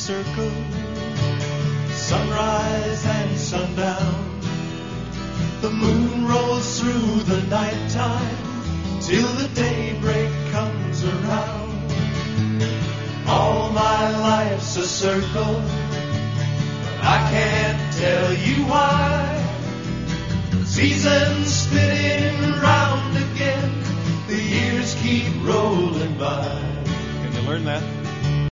circle, sunrise and sundown. The moon rolls through the nighttime till the daybreak comes around. All my life's a circle, but I can't tell you why. Seasons spinning round again, the years keep rolling by. Can you learn that?